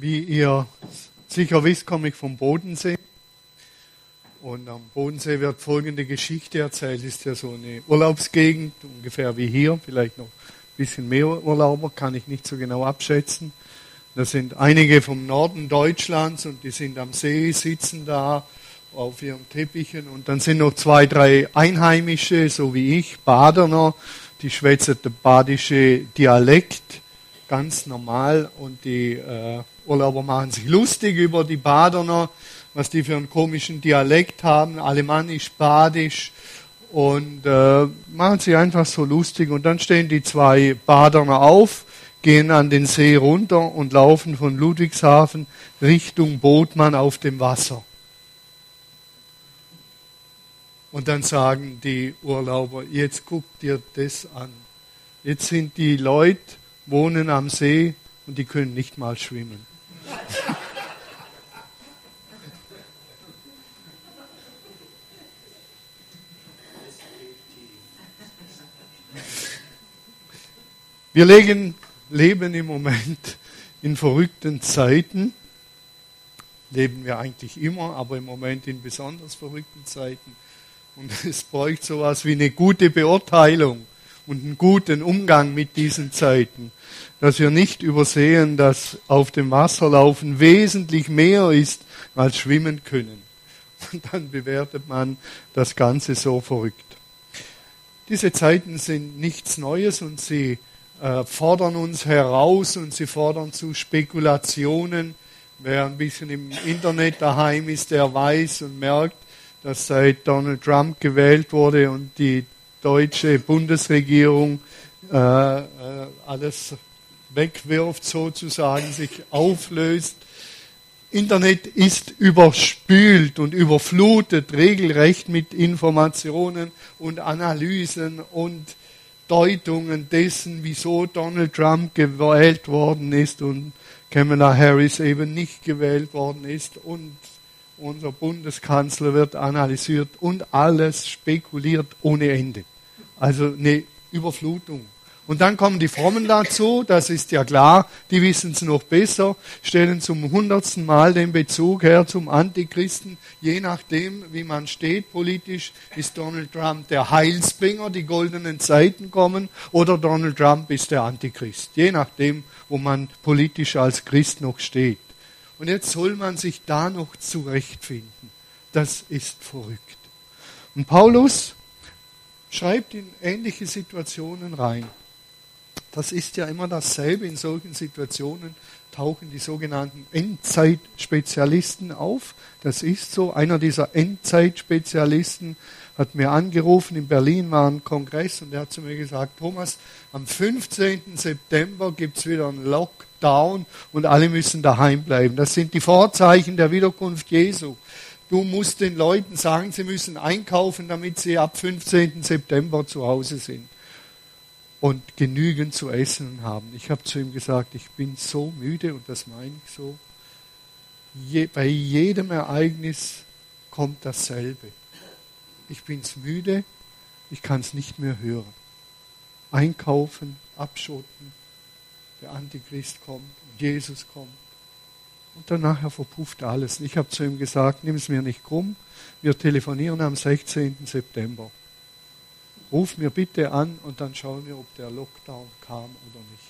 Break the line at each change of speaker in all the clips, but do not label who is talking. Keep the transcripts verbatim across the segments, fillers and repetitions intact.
Wie ihr sicher wisst, komme ich vom Bodensee. Und am Bodensee wird folgende Geschichte erzählt. Ist ja so eine Urlaubsgegend, ungefähr wie hier, vielleicht noch ein bisschen mehr Urlauber, kann ich nicht so genau abschätzen. Da sind einige vom Norden Deutschlands und die sind am See, sitzen da auf ihren Teppichen. Und dann sind noch zwei, drei Einheimische, so wie ich, Badener, die schwätzen den badische Dialekt, ganz normal. Und die äh, Urlauber machen sich lustig über die Badener, was die für einen komischen Dialekt haben, alemannisch, badisch, und äh, machen sich einfach so lustig. Und dann stehen die zwei Badener auf, gehen an den See runter und laufen von Ludwigshafen Richtung Bodmann auf dem Wasser. Und dann sagen die Urlauber, jetzt guck dir das an. Jetzt sind die Leute, wohnen am See und die können nicht mal schwimmen. Wir legen, leben im Moment in verrückten Zeiten. Leben wir eigentlich immer, aber im Moment in besonders verrückten Zeiten. Und es bräuchte sowas wie eine gute Beurteilung und einen guten Umgang mit diesen Zeiten. Dass wir nicht übersehen, dass auf dem Wasserlaufen wesentlich mehr ist als schwimmen können. Und dann bewertet man das Ganze so verrückt. Diese Zeiten sind nichts Neues und sie äh, fordern uns heraus und sie fordern zu Spekulationen. Wer ein bisschen im Internet daheim ist, der weiß und merkt, dass seit Donald Trump gewählt wurde und die deutsche Bundesregierung äh, äh, alles wegwirft, sozusagen sich auflöst. Internet ist überspült und überflutet regelrecht mit Informationen und Analysen und Deutungen dessen, wieso Donald Trump gewählt worden ist und Kamala Harris eben nicht gewählt worden ist und unser Bundeskanzler wird analysiert und alles spekuliert ohne Ende. Also eine Überflutung. Und dann kommen die Frommen dazu, das ist ja klar, die wissen es noch besser, stellen zum hundertsten Mal den Bezug her zum Antichristen. Je nachdem, wie man steht politisch, ist Donald Trump der Heilsbringer, die goldenen Zeiten kommen, oder Donald Trump ist der Antichrist. Je nachdem, wo man politisch als Christ noch steht. Und jetzt soll man sich da noch zurechtfinden. Das ist verrückt. Und Paulus schreibt in ähnliche Situationen rein. Das ist ja immer dasselbe. In solchen Situationen tauchen die sogenannten Endzeitspezialisten auf. Das ist so. Einer dieser Endzeitspezialisten hat mir angerufen, in Berlin war ein Kongress und er hat zu mir gesagt, Thomas, am fünfzehnten September gibt es wieder einen Lockdown und alle müssen daheim bleiben. Das sind die Vorzeichen der Wiederkunft Jesu. Du musst den Leuten sagen, sie müssen einkaufen, damit sie ab fünfzehnten September zu Hause sind und genügend zu essen haben. Ich habe zu ihm gesagt, ich bin so müde und das meine ich so. Je, bei jedem Ereignis kommt dasselbe. Ich bin's müde, ich kann es nicht mehr hören. Einkaufen, abschotten, der Antichrist kommt und Jesus kommt. Und dann nachher verpufft alles. Ich habe zu ihm gesagt, nimm es mir nicht krumm, wir telefonieren am sechzehnten September. Ruf mir bitte an und dann schauen wir, ob der Lockdown kam oder nicht.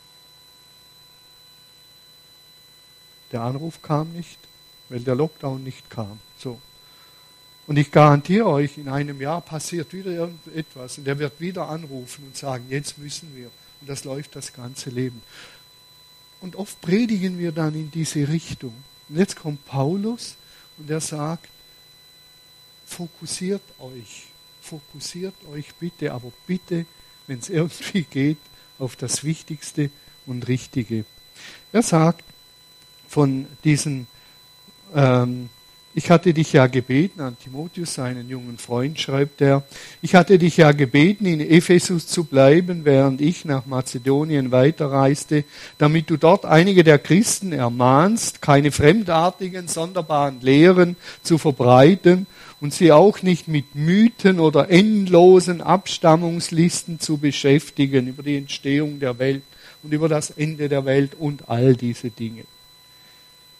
Der Anruf kam nicht, weil der Lockdown nicht kam. So. Und ich garantiere euch, in einem Jahr passiert wieder irgendetwas und er wird wieder anrufen und sagen, jetzt müssen wir. Und das läuft das ganze Leben. Und oft predigen wir dann in diese Richtung. Und jetzt kommt Paulus und er sagt, fokussiert euch, fokussiert euch bitte, aber bitte, wenn es irgendwie geht, auf das Wichtigste und Richtige. Er sagt von diesen ähm, Ich hatte dich ja gebeten, an Timotheus, seinen jungen Freund, schreibt er, ich hatte dich ja gebeten, in Ephesus zu bleiben, während ich nach Mazedonien weiterreiste, damit du dort einige der Christen ermahnst, keine fremdartigen, sonderbaren Lehren zu verbreiten und sie auch nicht mit Mythen oder endlosen Abstammungslisten zu beschäftigen über die Entstehung der Welt und über das Ende der Welt und all diese Dinge.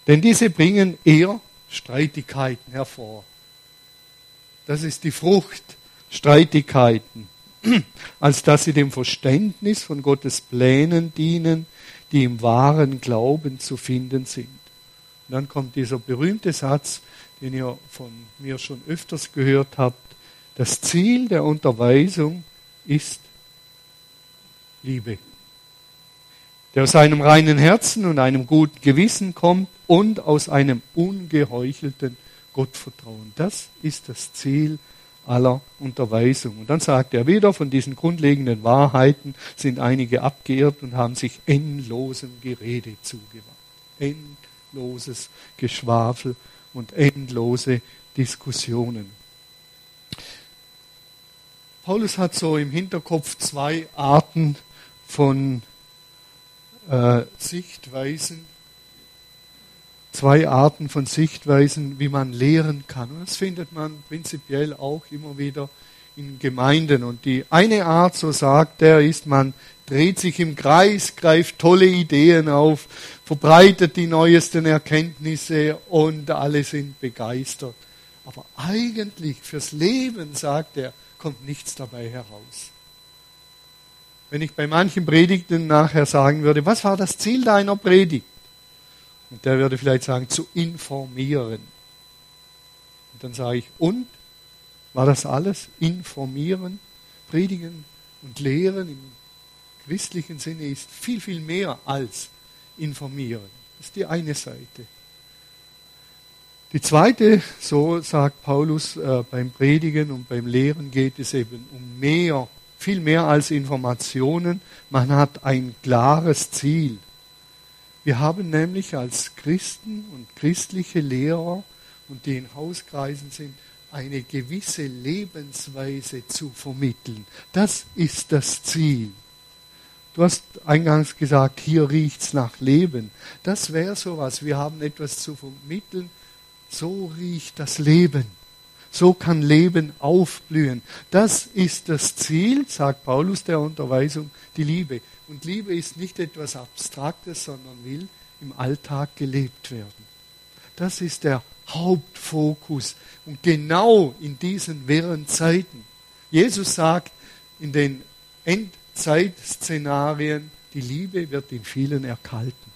Denn diese bringen eher Streitigkeiten hervor. Das ist die Frucht, Streitigkeiten, als dass sie dem Verständnis von Gottes Plänen dienen, die im wahren Glauben zu finden sind. Und dann kommt dieser berühmte Satz, den ihr von mir schon öfters gehört habt. Das Ziel der Unterweisung ist Liebe, der aus einem reinen Herzen und einem guten Gewissen kommt und aus einem ungeheuchelten Gottvertrauen. Das ist das Ziel aller Unterweisung. Und dann sagt er wieder, von diesen grundlegenden Wahrheiten sind einige abgeirrt und haben sich endlosem Gerede zugewandt. Endloses Geschwafel und endlose Diskussionen. Paulus hat so im Hinterkopf zwei Arten von äh, Sichtweisen, zwei Arten von Sichtweisen, wie man lehren kann. Und das findet man prinzipiell auch immer wieder in Gemeinden. Und die eine Art, so sagt er, ist, man dreht sich im Kreis, greift tolle Ideen auf, verbreitet die neuesten Erkenntnisse und alle sind begeistert. Aber eigentlich fürs Leben, sagt er, kommt nichts dabei heraus. Wenn ich bei manchen Predigten nachher sagen würde, was war das Ziel deiner Predigt? Und der würde vielleicht sagen, zu informieren. Und dann sage ich, und? War das alles? Informieren, predigen und lehren im christlichen Sinne ist viel, viel mehr als informieren. Das ist die eine Seite. Die zweite, so sagt Paulus, äh, beim Predigen und beim Lehren geht es eben um mehr, viel mehr als Informationen. Man hat ein klares Ziel. Wir haben nämlich als Christen und christliche Lehrer und die in Hauskreisen sind, eine gewisse Lebensweise zu vermitteln. Das ist das Ziel. Du hast eingangs gesagt, hier riecht's nach Leben. Das wäre sowas. Wir haben etwas zu vermitteln. So riecht das Leben. So kann Leben aufblühen. Das ist das Ziel, sagt Paulus der Unterweisung, die Liebe. Und Liebe ist nicht etwas Abstraktes, sondern will im Alltag gelebt werden. Das ist der Hauptfokus. Und genau in diesen wirren Zeiten. Jesus sagt in den Endzeitszenarien, die Liebe wird in vielen erkalten.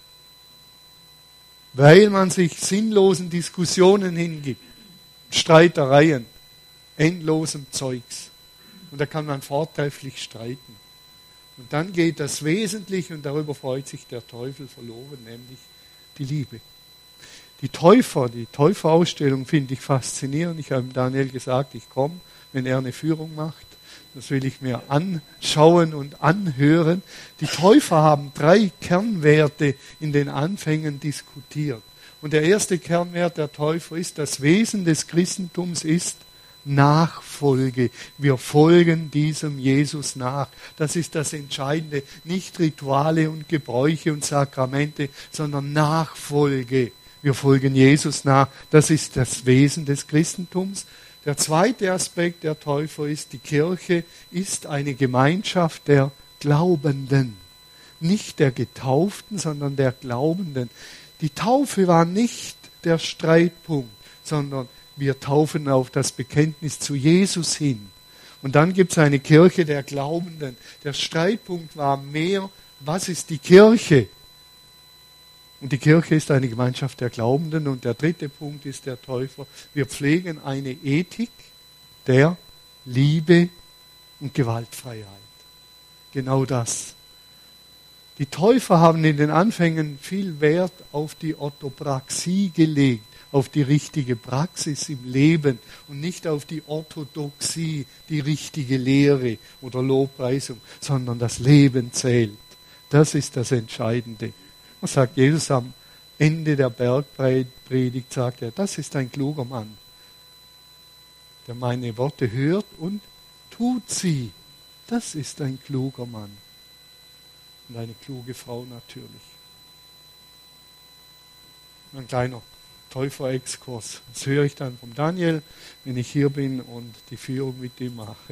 Weil man sich sinnlosen Diskussionen hingibt, Streitereien, endlosem Zeugs. Und da kann man vortrefflich streiten. Und dann geht das Wesentliche, und darüber freut sich der Teufel, verloren, nämlich die Liebe. Die Täufer, die Täuferausstellung finde ich faszinierend. Ich habe Daniel gesagt, ich komme, wenn er eine Führung macht. Das will ich mir anschauen und anhören. Die Täufer haben drei Kernwerte in den Anfängen diskutiert. Und der erste Kernwert der Täufer ist, das Wesen des Christentums ist Nachfolge. Wir folgen diesem Jesus nach. Das ist das Entscheidende. Nicht Rituale und Gebräuche und Sakramente, sondern Nachfolge. Wir folgen Jesus nach. Das ist das Wesen des Christentums. Der zweite Aspekt der Täufer ist, die Kirche ist eine Gemeinschaft der Glaubenden. Nicht der Getauften, sondern der Glaubenden. Die Taufe war nicht der Streitpunkt, sondern wir taufen auf das Bekenntnis zu Jesus hin. Und dann gibt es eine Kirche der Glaubenden. Der Streitpunkt war mehr, was ist die Kirche? Und die Kirche ist eine Gemeinschaft der Glaubenden. Und der dritte Punkt ist der Täufer. Wir pflegen eine Ethik der Liebe und Gewaltfreiheit. Genau das. Die Täufer haben in den Anfängen viel Wert auf die Orthopraxie gelegt, auf die richtige Praxis im Leben und nicht auf die Orthodoxie, die richtige Lehre oder Lobpreisung, sondern das Leben zählt. Das ist das Entscheidende. Und sagt Jesus am Ende der Bergpredigt, sagt er, das ist ein kluger Mann, der meine Worte hört und tut sie. Das ist ein kluger Mann. Und eine kluge Frau natürlich. Ein kleiner Täuferexkurs. Das höre ich dann vom Daniel, wenn ich hier bin und die Führung mit ihm mache.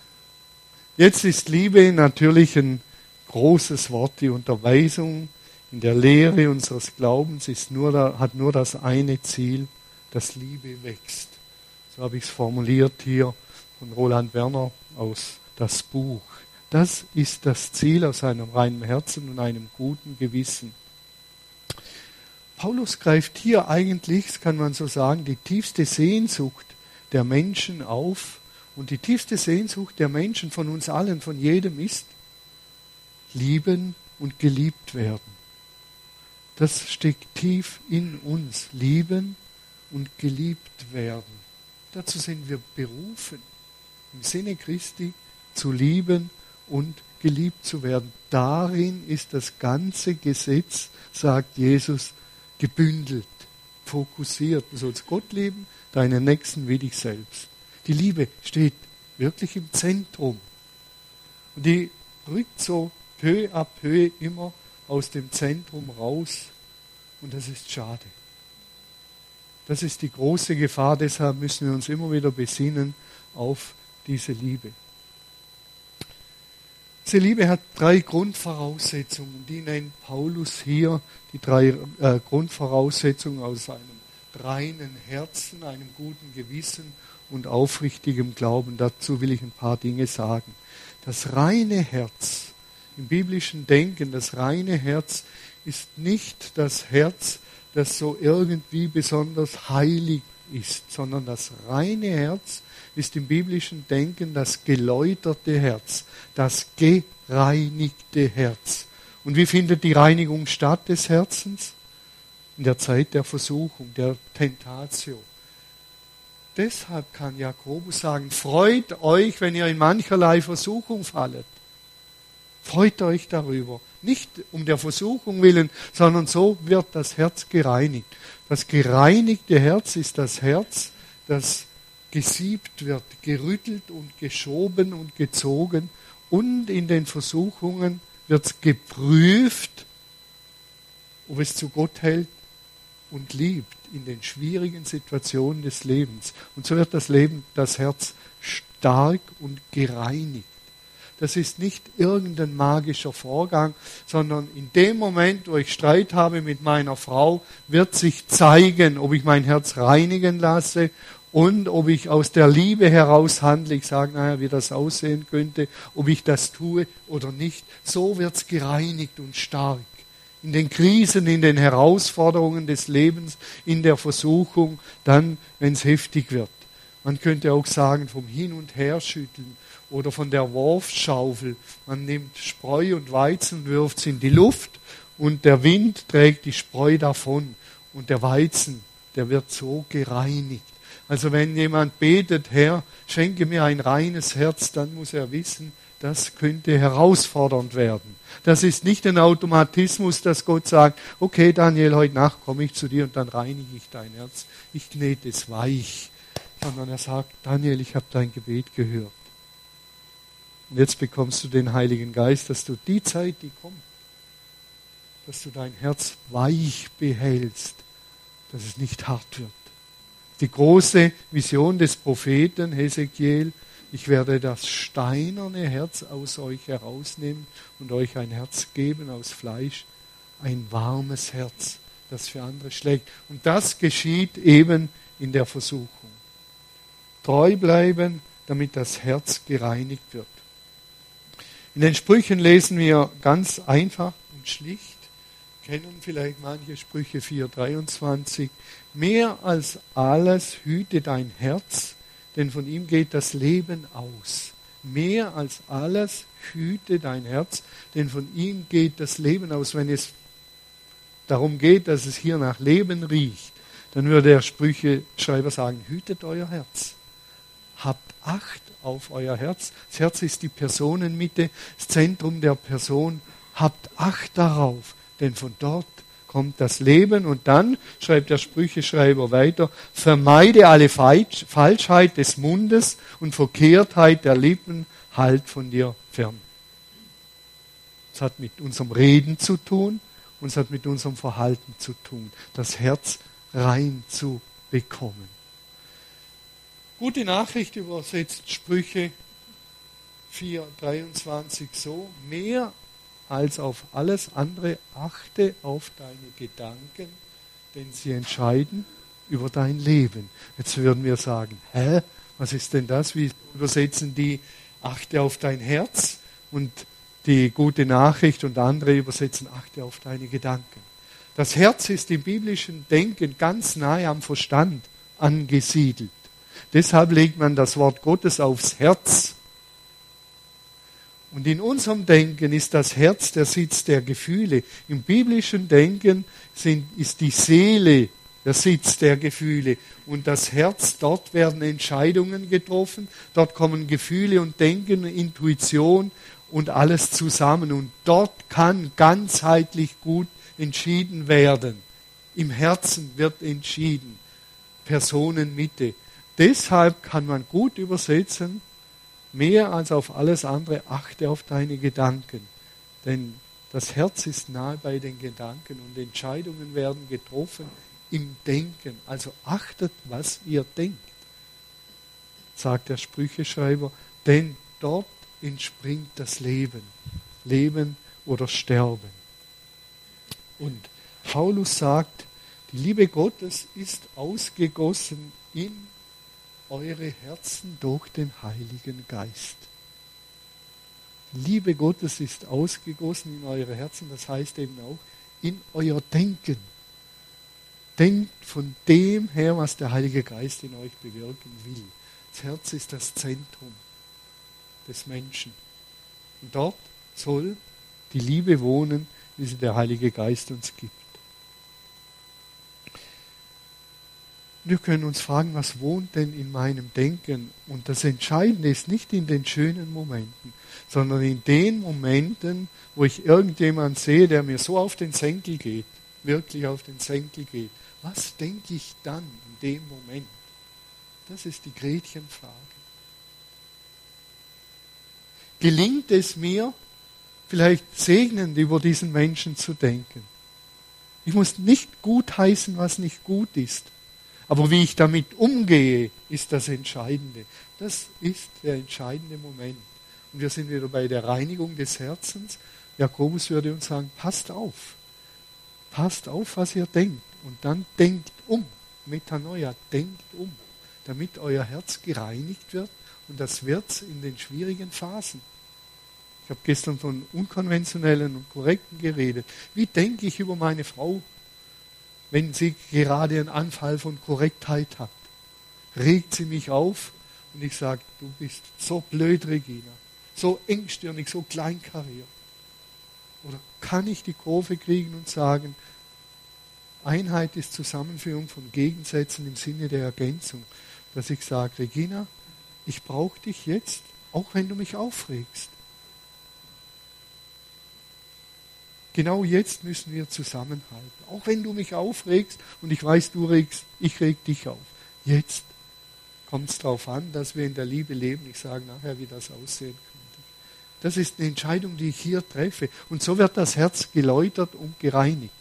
Jetzt ist Liebe natürlich ein großes Wort, die Unterweisung in der Lehre unseres Glaubens ist nur da, hat nur das eine Ziel, dass Liebe wächst. So habe ich es formuliert hier von Roland Werner aus das Buch. Das ist das Ziel aus einem reinen Herzen und einem guten Gewissen. Paulus greift hier eigentlich, das kann man so sagen, die tiefste Sehnsucht der Menschen auf. Und die tiefste Sehnsucht der Menschen von uns allen, von jedem ist, lieben und geliebt werden. Das steckt tief in uns, lieben und geliebt werden. Dazu sind wir berufen, im Sinne Christi zu lieben und geliebt zu werden. Darin ist das ganze Gesetz, sagt Jesus, gebündelt, fokussiert. Du sollst Gott lieben, deinen Nächsten wie dich selbst. Die Liebe steht wirklich im Zentrum. Und die rückt so peu à peu immer aus dem Zentrum raus. Und das ist schade. Das ist die große Gefahr. Deshalb müssen wir uns immer wieder besinnen auf diese Liebe. Diese Liebe hat drei Grundvoraussetzungen. Die nennt Paulus hier die drei äh, Grundvoraussetzungen aus einem reinen Herzen, einem guten Gewissen und aufrichtigem Glauben. Dazu will ich ein paar Dinge sagen. Das reine Herz, im biblischen Denken, das reine Herz ist nicht das Herz, das so irgendwie besonders heilig ist, sondern das reine Herz ist im biblischen Denken das geläuterte Herz, das gereinigte Herz. Und wie findet die Reinigung statt des Herzens? In der Zeit der Versuchung, der Tentatio. Deshalb kann Jakobus sagen, freut euch, wenn ihr in mancherlei Versuchung fallet. Freut euch darüber. Nicht um der Versuchung willen, sondern so wird das Herz gereinigt. Das gereinigte Herz ist das Herz, das gesiebt wird, gerüttelt und geschoben und gezogen. Und in den Versuchungen wird geprüft, ob es zu Gott hält und liebt in den schwierigen Situationen des Lebens. Und so wird das Leben, das Herz stark und gereinigt. Das ist nicht irgendein magischer Vorgang, sondern in dem Moment, wo ich Streit habe mit meiner Frau, wird sich zeigen, ob ich mein Herz reinigen lasse und ob ich aus der Liebe heraus handle. Ich sage, naja, wie das aussehen könnte, ob ich das tue oder nicht. So wird es gereinigt und stark. In den Krisen, in den Herausforderungen des Lebens, in der Versuchung, dann, wenn es heftig wird. Man könnte auch sagen, vom Hin- und Herschütteln oder von der Wurfschaufel. Man nimmt Spreu und Weizen, wirft es in die Luft und der Wind trägt die Spreu davon. Und der Weizen, der wird so gereinigt. Also wenn jemand betet, Herr, schenke mir ein reines Herz, dann muss er wissen, das könnte herausfordernd werden. Das ist nicht ein Automatismus, dass Gott sagt, okay Daniel, heute Nacht komme ich zu dir und dann reinige ich dein Herz. Ich knete es weich. Sondern er sagt, Daniel, ich habe dein Gebet gehört. Und jetzt bekommst du den Heiligen Geist, dass du die Zeit, die kommt, dass du dein Herz weich behältst, dass es nicht hart wird. Die große Vision des Propheten Hesekiel, ich werde das steinerne Herz aus euch herausnehmen und euch ein Herz geben aus Fleisch, ein warmes Herz, das für andere schlägt. Und das geschieht eben in der Versuchung. Treu bleiben, damit das Herz gereinigt wird. In den Sprüchen lesen wir ganz einfach und schlicht, kennen vielleicht manche Sprüche vier dreiundzwanzig, mehr als alles hüte dein Herz, denn von ihm geht das Leben aus. Mehr als alles hüte dein Herz, denn von ihm geht das Leben aus. Wenn es darum geht, dass es hier nach Leben riecht, dann würde der Sprücheschreiber sagen, hütet euer Herz. Habt Acht auf euer Herz. Das Herz ist die Personenmitte, das Zentrum der Person. Habt Acht darauf, denn von dort kommt das Leben. Und dann, schreibt der Sprücheschreiber weiter, vermeide alle Falschheit des Mundes und Verkehrtheit der Lippen, halt von dir fern. Es hat mit unserem Reden zu tun und es hat mit unserem Verhalten zu tun, das Herz rein zu bekommen. Gute Nachricht übersetzt Sprüche vier dreiundzwanzig so, mehr als auf alles andere achte auf deine Gedanken, denn sie entscheiden über dein Leben. Jetzt würden wir sagen, hä, was ist denn das? Wie übersetzen die, achte auf dein Herz, und die gute Nachricht und andere übersetzen, achte auf deine Gedanken. Das Herz ist im biblischen Denken ganz nahe am Verstand angesiedelt. Deshalb legt man das Wort Gottes aufs Herz. Und in unserem Denken ist das Herz der Sitz der Gefühle. Im biblischen Denken sind, ist die Seele der Sitz der Gefühle. Und das Herz, dort werden Entscheidungen getroffen, dort kommen Gefühle und Denken, Intuition und alles zusammen. Und dort kann ganzheitlich gut entschieden werden. Im Herzen wird entschieden. Personenmitte. Deshalb kann man gut übersetzen, mehr als auf alles andere, achte auf deine Gedanken. Denn das Herz ist nahe bei den Gedanken und Entscheidungen werden getroffen im Denken. Also achtet, was ihr denkt, sagt der Sprücheschreiber, denn dort entspringt das Leben. Leben oder Sterben. Und Paulus sagt, die Liebe Gottes ist ausgegossen in eure Herzen durch den Heiligen Geist. Die Liebe Gottes ist ausgegossen in eure Herzen, das heißt eben auch in euer Denken. Denkt von dem her, was der Heilige Geist in euch bewirken will. Das Herz ist das Zentrum des Menschen. Und dort soll die Liebe wohnen, wie sie der Heilige Geist uns gibt. Wir können uns fragen, was wohnt denn in meinem Denken? Und das Entscheidende ist nicht in den schönen Momenten, sondern in den Momenten, wo ich irgendjemanden sehe, der mir so auf den Senkel geht, wirklich auf den Senkel geht. Was denke ich dann in dem Moment? Das ist die Gretchenfrage. Gelingt es mir, vielleicht segnend über diesen Menschen zu denken? Ich muss nicht gutheißen, was nicht gut ist. Aber wie ich damit umgehe, ist das Entscheidende. Das ist der entscheidende Moment. Und wir sind wieder bei der Reinigung des Herzens. Jakobus würde uns sagen, passt auf. Passt auf, was ihr denkt. Und dann denkt um. Metanoia, denkt um. Damit euer Herz gereinigt wird. Und das wird in den schwierigen Phasen. Ich habe gestern von unkonventionellen und korrekten geredet. Wie denke ich über meine Frau, wenn sie gerade einen Anfall von Korrektheit hat? Regt sie mich auf und ich sage, du bist so blöd, Regina, so engstirnig, so kleinkariert. Oder kann ich die Kurve kriegen und sagen, Einheit ist Zusammenführung von Gegensätzen im Sinne der Ergänzung, dass ich sage, Regina, ich brauche dich jetzt, auch wenn du mich aufregst. Genau jetzt müssen wir zusammenhalten. Auch wenn du mich aufregst und ich weiß, du regst, ich reg dich auf. Jetzt kommt es darauf an, dass wir in der Liebe leben. Ich sage nachher, wie das aussehen könnte. Das ist eine Entscheidung, die ich hier treffe. Und so wird das Herz geläutert und gereinigt.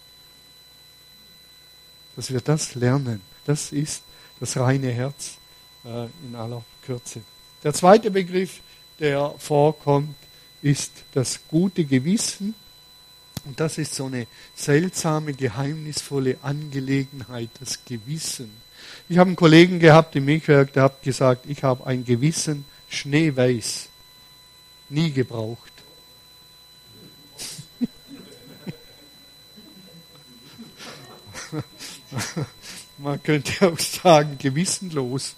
Dass wir das lernen. Das ist das reine Herz äh, in aller Kürze. Der zweite Begriff, der vorkommt, ist das gute Gewissen. Und das ist so eine seltsame, geheimnisvolle Angelegenheit, das Gewissen. Ich habe einen Kollegen gehabt im Milchwerk, der hat gesagt, ich habe ein Gewissen schneeweiß, nie gebraucht. Man könnte auch sagen, gewissenlos.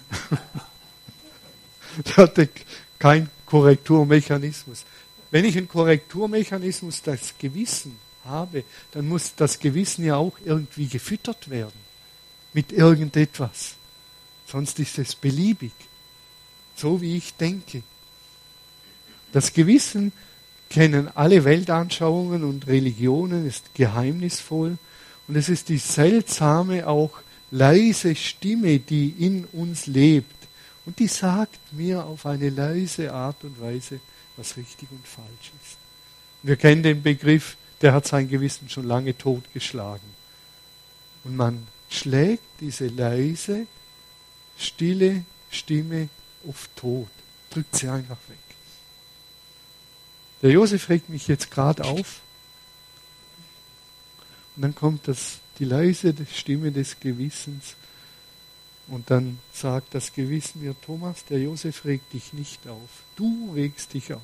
Der hatte keinen Korrekturmechanismus. Wenn ich einen Korrekturmechanismus, das Gewissen habe, dann muss das Gewissen ja auch irgendwie gefüttert werden. Mit irgendetwas. Sonst ist es beliebig. So wie ich denke. Das Gewissen kennen alle Weltanschauungen und Religionen, ist geheimnisvoll. Und es ist die seltsame, auch leise Stimme, die in uns lebt. Und die sagt mir auf eine leise Art und Weise, was richtig und falsch ist. Wir kennen den Begriff, der hat sein Gewissen schon lange totgeschlagen. Und man schlägt diese leise, stille Stimme oft tot, drückt sie einfach weg. Der Josef regt mich jetzt gerade auf. Und dann kommt das, die leise Stimme des Gewissens. Und dann sagt das Gewissen mir, Thomas, der Josef regt dich nicht auf. Du regst dich auf.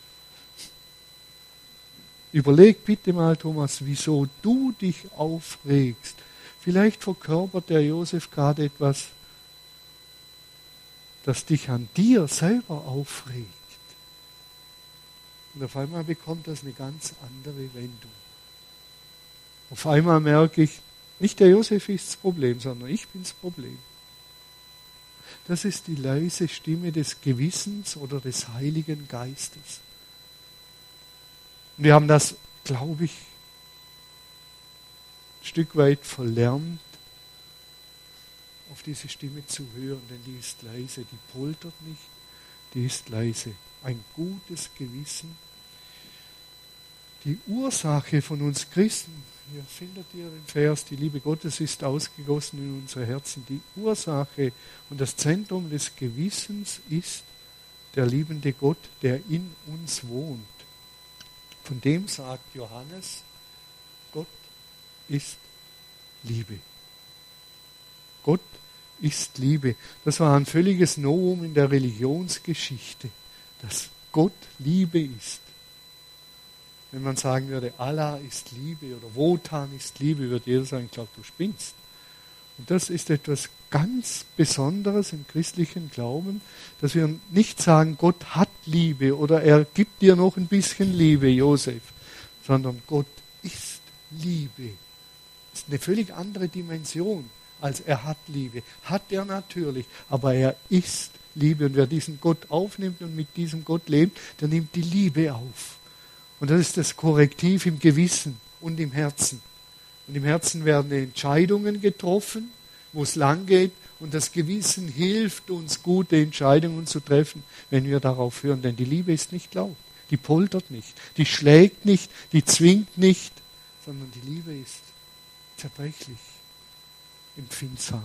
Überleg bitte mal, Thomas, wieso du dich aufregst. Vielleicht verkörpert der Josef gerade etwas, das dich an dir selber aufregt. Und auf einmal bekommt das eine ganz andere Wendung. Auf einmal merke ich, nicht der Josef ist das Problem, sondern ich bin das Problem. Das ist die leise Stimme des Gewissens oder des Heiligen Geistes. Und wir haben das, glaube ich, ein Stück weit verlernt, auf diese Stimme zu hören, denn die ist leise, die poltert nicht, die ist leise. Ein gutes Gewissen. Die Ursache von uns Christen, hier findet ihr den Vers, die Liebe Gottes ist ausgegossen in unsere Herzen. Die Ursache und das Zentrum des Gewissens ist der liebende Gott, der in uns wohnt. Von dem sagt Johannes, Gott ist Liebe. Gott ist Liebe. Das war ein völliges Novum in der Religionsgeschichte, dass Gott Liebe ist. Wenn man sagen würde, Allah ist Liebe oder Wotan ist Liebe, würde jeder sagen, ich glaube, du spinnst. Und das ist etwas ganz Besonderes im christlichen Glauben, dass wir nicht sagen, Gott hat Liebe oder er gibt dir noch ein bisschen Liebe, Josef, sondern Gott ist Liebe. Das ist eine völlig andere Dimension, als er hat Liebe. Hat er natürlich, aber er ist Liebe. Und wer diesen Gott aufnimmt und mit diesem Gott lebt, der nimmt die Liebe auf. Und das ist das Korrektiv im Gewissen und im Herzen. Und im Herzen werden Entscheidungen getroffen, wo es lang geht. Und das Gewissen hilft uns, gute Entscheidungen zu treffen, wenn wir darauf hören. Denn die Liebe ist nicht laut, die poltert nicht, die schlägt nicht, die zwingt nicht, sondern die Liebe ist zerbrechlich, empfindsam.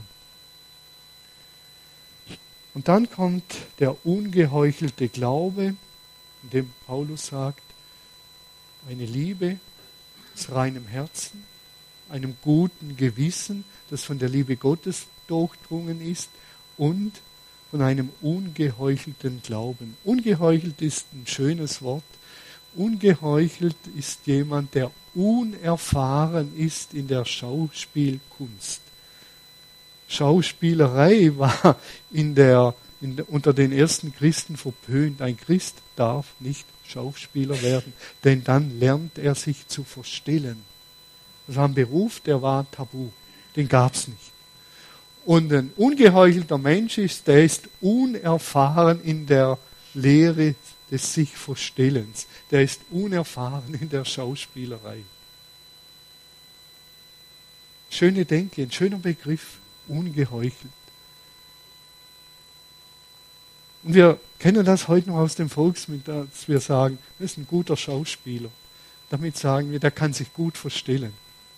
Und dann kommt der ungeheuchelte Glaube, in dem Paulus sagt, eine Liebe aus reinem Herzen, einem guten Gewissen, das von der Liebe Gottes durchdrungen ist und von einem ungeheuchelten Glauben. Ungeheuchelt ist ein schönes Wort. Ungeheuchelt ist jemand, der unerfahren ist in der Schauspielkunst. Schauspielerei war in der, in der, unter den ersten Christen verpönt. Ein Christ darf nicht Schauspieler werden, denn dann lernt er sich zu verstellen. Das war ein Beruf, der war tabu. Den gab es nicht. Und ein ungeheuchelter Mensch ist, der ist unerfahren in der Lehre des sich Verstellens. Der ist unerfahren in der Schauspielerei. Schöne Denke, ein schöner Begriff, ungeheuchelt. Und wir kennen das heute noch aus dem Volksmund, dass wir sagen, das ist ein guter Schauspieler. Damit sagen wir, der kann sich gut verstellen.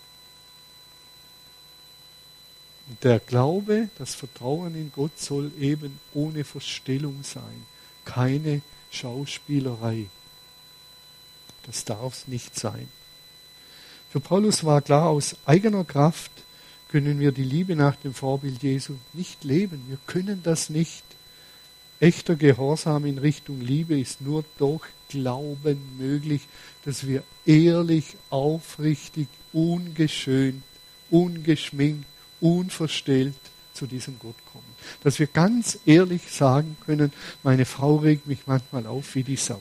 Und der Glaube, das Vertrauen in Gott soll eben ohne Verstellung sein. Keine Schauspielerei. Das darf es nicht sein. Für Paulus war klar, aus eigener Kraft können wir die Liebe nach dem Vorbild Jesu nicht leben. Wir können das nicht. Echter Gehorsam in Richtung Liebe ist nur durch Glauben möglich, dass wir ehrlich, aufrichtig, ungeschönt, ungeschminkt, unverstellt zu diesem Gott kommen. Dass wir ganz ehrlich sagen können, meine Frau regt mich manchmal auf wie die Sau.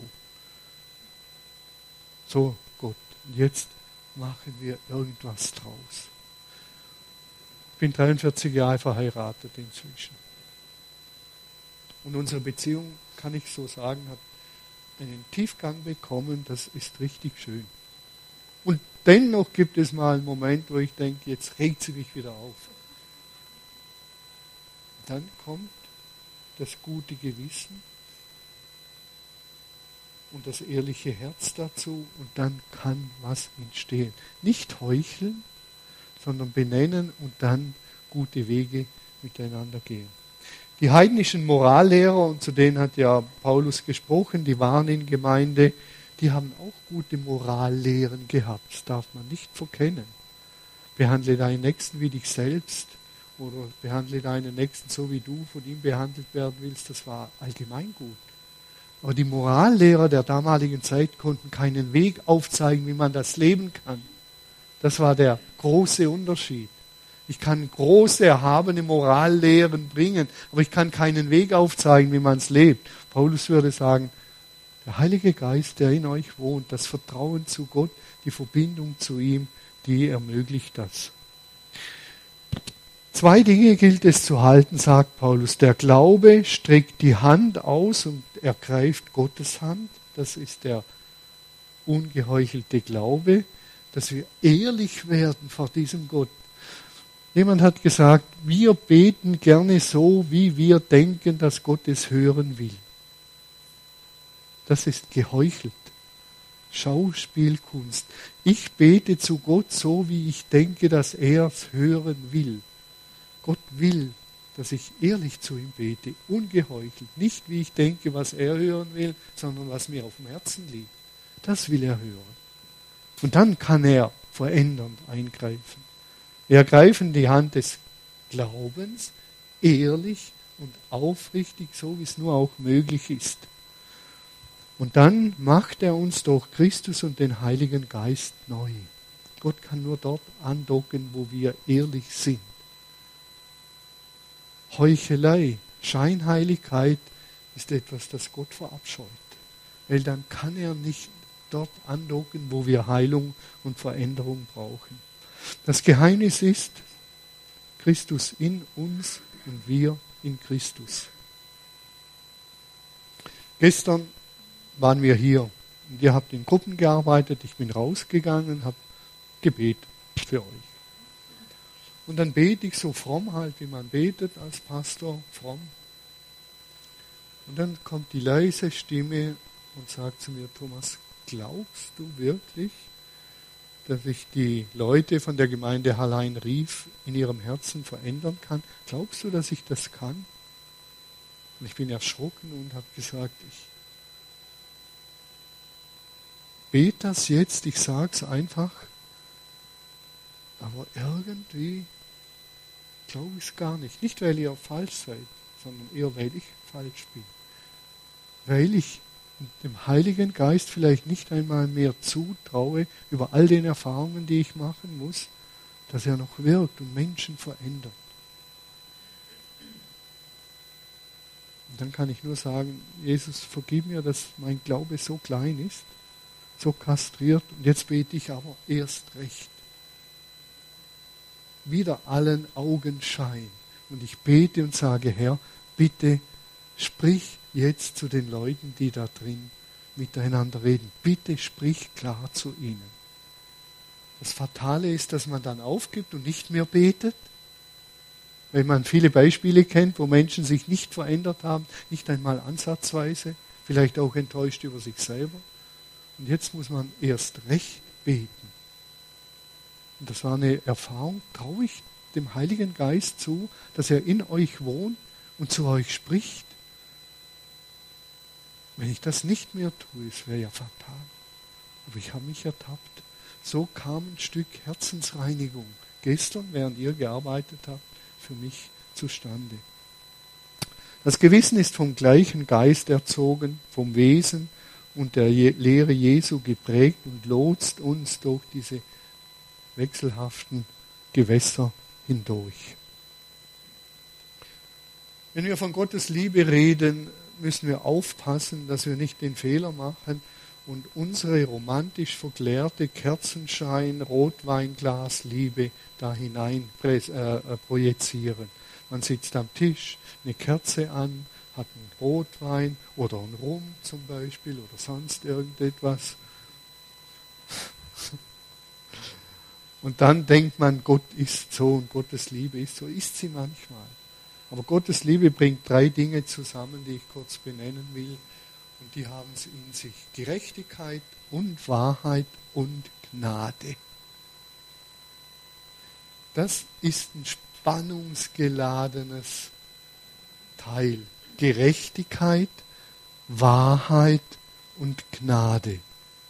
So, Gott, und jetzt machen wir irgendwas draus. Ich bin dreiundvierzig Jahre verheiratet inzwischen. Und unsere Beziehung, kann ich so sagen, hat einen Tiefgang bekommen, das ist richtig schön. Und dennoch gibt es mal einen Moment, wo ich denke, jetzt regt sie mich wieder auf. Dann kommt das gute Gewissen und das ehrliche Herz dazu und dann kann was entstehen. Nicht heucheln, sondern benennen und dann gute Wege miteinander gehen. Die heidnischen Morallehrer, und zu denen hat ja Paulus gesprochen, die waren in Gemeinde, die haben auch gute Morallehren gehabt. Das darf man nicht verkennen. Behandle deinen Nächsten wie dich selbst oder behandle deinen Nächsten so, wie du von ihm behandelt werden willst. Das war allgemeingut. Aber die Morallehrer der damaligen Zeit konnten keinen Weg aufzeigen, wie man das leben kann. Das war der große Unterschied. Ich kann große, erhabene Morallehren bringen, aber ich kann keinen Weg aufzeigen, wie man es lebt. Paulus würde sagen, der Heilige Geist, der in euch wohnt, das Vertrauen zu Gott, die Verbindung zu ihm, die ermöglicht das. Zwei Dinge gilt es zu halten, sagt Paulus. Der Glaube streckt die Hand aus und ergreift Gottes Hand. Das ist der ungeheuchelte Glaube, dass wir ehrlich werden vor diesem Gott. Jemand hat gesagt, wir beten gerne so, wie wir denken, dass Gott es hören will. Das ist geheuchelt. Schauspielkunst. Ich bete zu Gott so, wie ich denke, dass er es hören will. Gott will, dass ich ehrlich zu ihm bete, ungeheuchelt. Nicht, wie ich denke, was er hören will, sondern was mir auf dem Herzen liegt. Das will er hören. Und dann kann er verändernd eingreifen. Wir ergreifen die Hand des Glaubens, ehrlich und aufrichtig, so wie es nur auch möglich ist. Und dann macht er uns durch Christus und den Heiligen Geist neu. Gott kann nur dort andocken, wo wir ehrlich sind. Heuchelei, Scheinheiligkeit ist etwas, das Gott verabscheut. Weil dann kann er nicht dort andocken, wo wir Heilung und Veränderung brauchen. Das Geheimnis ist Christus in uns und wir in Christus. Gestern waren wir hier und ihr habt in Gruppen gearbeitet. Ich bin rausgegangen und habe gebetet für euch. Und dann bete ich so fromm halt, wie man betet als Pastor, fromm. Und dann kommt die leise Stimme und sagt zu mir, Thomas, glaubst du wirklich, dass ich die Leute von der Gemeinde Hallein-Rief in ihrem Herzen verändern kann? Glaubst du, dass ich das kann? Und ich bin erschrocken und habe gesagt, ich bete das jetzt, ich sage es einfach, aber irgendwie glaube ich es gar nicht. Nicht, weil ihr falsch seid, sondern eher, weil ich falsch bin. Weil ich dem Heiligen Geist vielleicht nicht einmal mehr zutraue, über all den Erfahrungen, die ich machen muss, dass er noch wirkt und Menschen verändert. Und dann kann ich nur sagen, Jesus, vergib mir, dass mein Glaube so klein ist, so kastriert, und jetzt bete ich aber erst recht. Wieder allen Augenschein. Und ich bete und sage, Herr, bitte sprich jetzt zu den Leuten, die da drin miteinander reden. Bitte sprich klar zu ihnen. Das Fatale ist, dass man dann aufgibt und nicht mehr betet, weil man viele Beispiele kennt, wo Menschen sich nicht verändert haben, nicht einmal ansatzweise, vielleicht auch enttäuscht über sich selber. Und jetzt muss man erst recht beten. Und das war eine Erfahrung, traue ich dem Heiligen Geist zu, dass er in euch wohnt und zu euch spricht. Wenn ich das nicht mehr tue, es wäre ja fatal. Aber ich habe mich ertappt. So kam ein Stück Herzensreinigung gestern, während ihr gearbeitet habt, für mich zustande. Das Gewissen ist vom gleichen Geist erzogen, vom Wesen und der Lehre Jesu geprägt und lotst uns durch diese wechselhaften Gewässer hindurch. Wenn wir von Gottes Liebe reden, müssen wir aufpassen, dass wir nicht den Fehler machen und unsere romantisch verklärte Kerzenschein-Rotweinglas-Liebe da hinein äh, projizieren. Man sitzt am Tisch, eine Kerze an, hat einen Rotwein oder einen Rum zum Beispiel oder sonst irgendetwas. Und dann denkt man, Gott ist so und Gottes Liebe ist so. Ist sie manchmal. Aber Gottes Liebe bringt drei Dinge zusammen, die ich kurz benennen will. Und die haben es in sich. Gerechtigkeit und Wahrheit und Gnade. Das ist ein spannungsgeladenes Teil. Gerechtigkeit, Wahrheit und Gnade.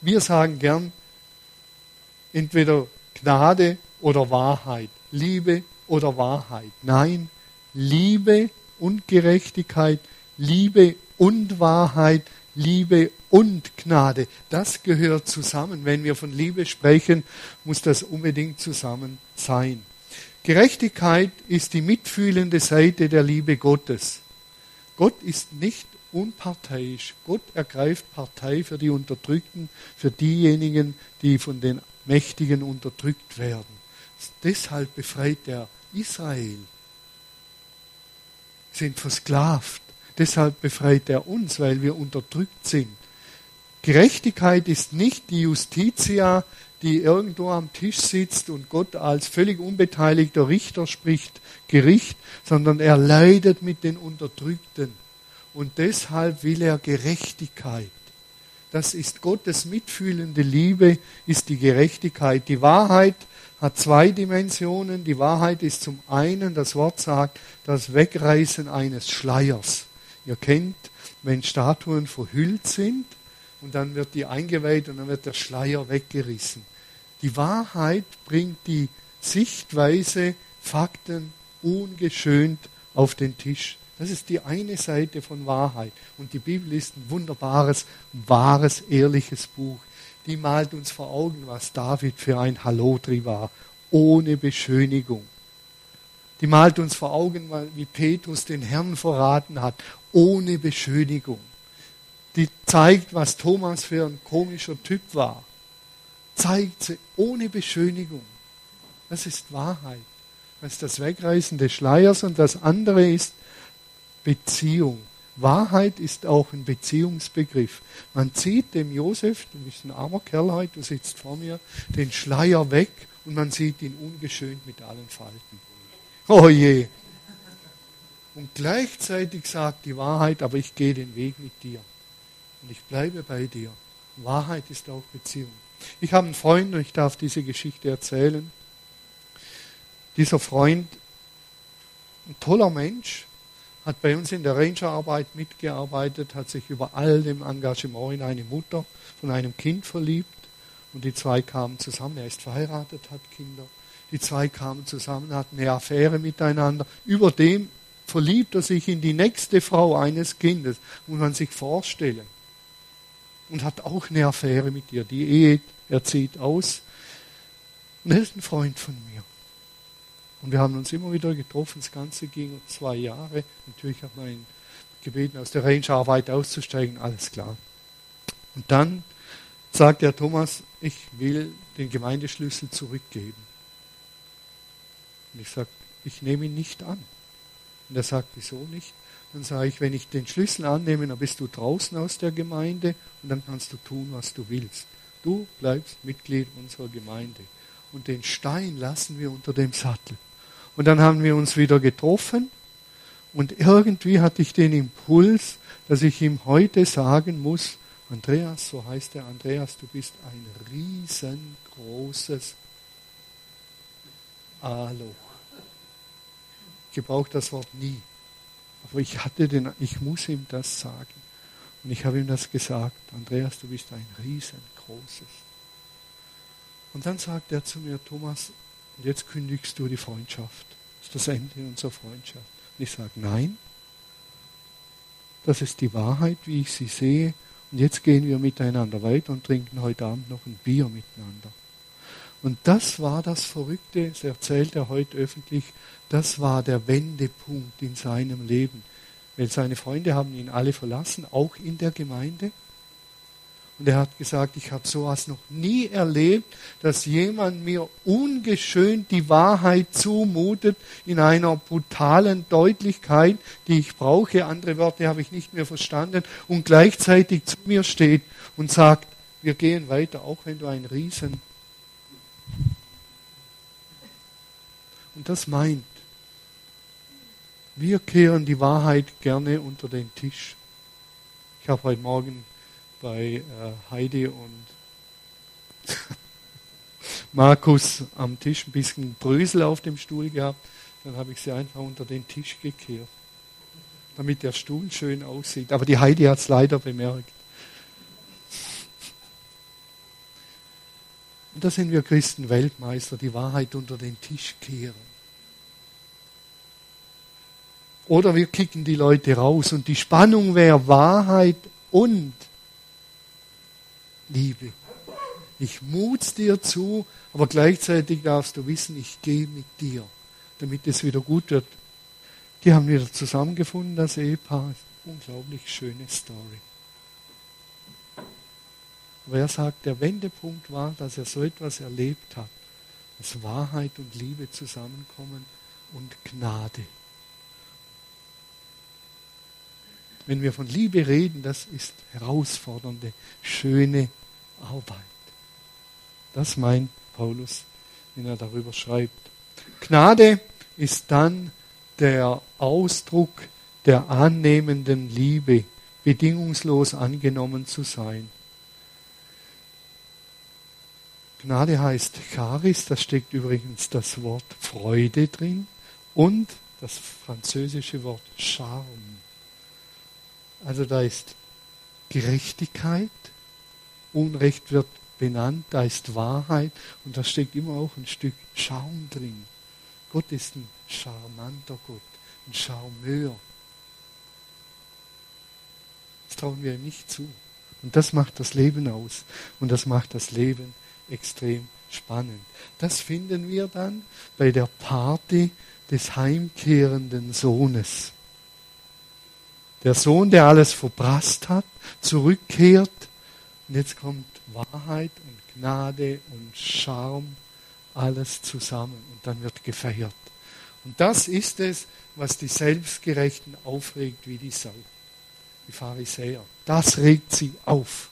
Wir sagen gern entweder Gnade oder Wahrheit, Liebe oder Wahrheit. Nein, Liebe und Gerechtigkeit, Liebe und Wahrheit, Liebe und Gnade, das gehört zusammen. Wenn wir von Liebe sprechen, muss das unbedingt zusammen sein. Gerechtigkeit ist die mitfühlende Seite der Liebe Gottes. Gott ist nicht unparteiisch. Gott ergreift Partei für die Unterdrückten, für diejenigen, die von den Mächtigen unterdrückt werden. Deshalb befreit er Israel. Sie sind versklavt. Deshalb befreit er uns, weil wir unterdrückt sind. Gerechtigkeit ist nicht die Justitia, die irgendwo am Tisch sitzt und Gott als völlig unbeteiligter Richter spricht Gericht, sondern er leidet mit den Unterdrückten. Und deshalb will er Gerechtigkeit. Das ist Gottes mitfühlende Liebe, ist die Gerechtigkeit. Die Wahrheit hat zwei Dimensionen. Die Wahrheit ist zum einen, das Wort sagt, das Wegreißen eines Schleiers. Ihr kennt, wenn Statuen verhüllt sind und dann wird die eingeweiht und dann wird der Schleier weggerissen. Die Wahrheit bringt die Sichtweise, Fakten ungeschönt auf den Tisch. Das ist die eine Seite von Wahrheit. Und die Bibel ist ein wunderbares, wahres, ehrliches Buch. Die malt uns vor Augen, was David für ein Hallodri war, ohne Beschönigung. Die malt uns vor Augen, wie Petrus den Herrn verraten hat, ohne Beschönigung. Die zeigt, was Thomas für ein komischer Typ war. Zeigt sie ohne Beschönigung. Das ist Wahrheit. Das ist das Wegreißen des Schleiers und das andere ist Beziehung. Wahrheit ist auch ein Beziehungsbegriff. Man zieht dem Josef, du bist ein armer Kerl heute, du sitzt vor mir, den Schleier weg und man sieht ihn ungeschönt mit allen Falten. Oh je! Und gleichzeitig sagt die Wahrheit, aber ich gehe den Weg mit dir. Und ich bleibe bei dir. Wahrheit ist auch Beziehung. Ich habe einen Freund und ich darf diese Geschichte erzählen. Dieser Freund, ein toller Mensch, hat bei uns in der Rangerarbeit mitgearbeitet, hat sich über all dem Engagement in eine Mutter von einem Kind verliebt und die zwei kamen zusammen. Er ist verheiratet, hat Kinder. Die zwei kamen zusammen, hatten eine Affäre miteinander. Über dem verliebt er sich in die nächste Frau eines Kindes, muss man sich vorstellen. Und hat auch eine Affäre mit ihr. Die Ehe, er zieht aus. Und er ist ein Freund von mir. Und wir haben uns immer wieder getroffen, das Ganze ging um zwei Jahre. Natürlich hat man ihn gebeten, aus der Rangerarbeit auszusteigen, alles klar. Und dann sagt der Thomas, ich will den Gemeindeschlüssel zurückgeben. Und ich sage, ich nehme ihn nicht an. Und er sagt, wieso nicht? Dann sage ich, wenn ich den Schlüssel annehme, dann bist du draußen aus der Gemeinde und dann kannst du tun, was du willst. Du bleibst Mitglied unserer Gemeinde. Und den Stein lassen wir unter dem Sattel. Und dann haben wir uns wieder getroffen und irgendwie hatte ich den Impuls, dass ich ihm heute sagen muss, Andreas, so heißt er, Andreas, du bist ein riesengroßes Aloch. Ich gebrauche das Wort nie. Aber ich hatte den, ich muss ihm das sagen. Und ich habe ihm das gesagt, Andreas, du bist ein riesengroßes. Und dann sagt er zu mir, Thomas, und jetzt kündigst du die Freundschaft. Das ist das Ende unserer Freundschaft. Und ich sage, nein, das ist die Wahrheit, wie ich sie sehe. Und jetzt gehen wir miteinander weiter und trinken heute Abend noch ein Bier miteinander. Und das war das Verrückte, das erzählt er heute öffentlich, das war der Wendepunkt in seinem Leben. Weil seine Freunde haben ihn alle verlassen, auch in der Gemeinde. Und er hat gesagt, ich habe sowas noch nie erlebt, dass jemand mir ungeschönt die Wahrheit zumutet in einer brutalen Deutlichkeit, die ich brauche. Andere Worte habe ich nicht mehr verstanden. Und gleichzeitig zu mir steht und sagt, wir gehen weiter, auch wenn du ein Riesen. Und das meint, wir kehren die Wahrheit gerne unter den Tisch. Ich habe heute Morgen bei äh, Heidi und Markus am Tisch ein bisschen Brösel auf dem Stuhl gehabt. Dann habe ich sie einfach unter den Tisch gekehrt, damit der Stuhl schön aussieht. Aber die Heidi hat es leider bemerkt. Und da sind wir Christen Weltmeister, die Wahrheit unter den Tisch kehren. Oder wir kicken die Leute raus und die Spannung wäre Wahrheit und Liebe. Ich mut's dir zu, aber gleichzeitig darfst du wissen, ich gehe mit dir, damit es wieder gut wird. Die haben wieder zusammengefunden, das Ehepaar. Unglaublich schöne Story. Aber er sagt, der Wendepunkt war, dass er so etwas erlebt hat, dass Wahrheit und Liebe zusammenkommen und Gnade. Wenn wir von Liebe reden, das ist herausfordernde, schöne Arbeit. Das meint Paulus, wenn er darüber schreibt. Gnade ist dann der Ausdruck der annehmenden Liebe, bedingungslos angenommen zu sein. Gnade heißt Charis, da steckt übrigens das Wort Freude drin und das französische Wort Charme. Also da ist Gerechtigkeit, Unrecht wird benannt, da ist Wahrheit und da steckt immer auch ein Stück Charme drin. Gott ist ein charmanter Gott, ein Charmeur. Das trauen wir ihm nicht zu. Und das macht das Leben aus. Und das macht das Leben extrem spannend. Das finden wir dann bei der Party des heimkehrenden Sohnes. Der Sohn, der alles verprasst hat, zurückkehrt. Und jetzt kommt Wahrheit und Gnade und Charme, alles zusammen. Und dann wird gefeiert. Und das ist es, was die Selbstgerechten aufregt wie die Sau. Die Pharisäer. Das regt sie auf.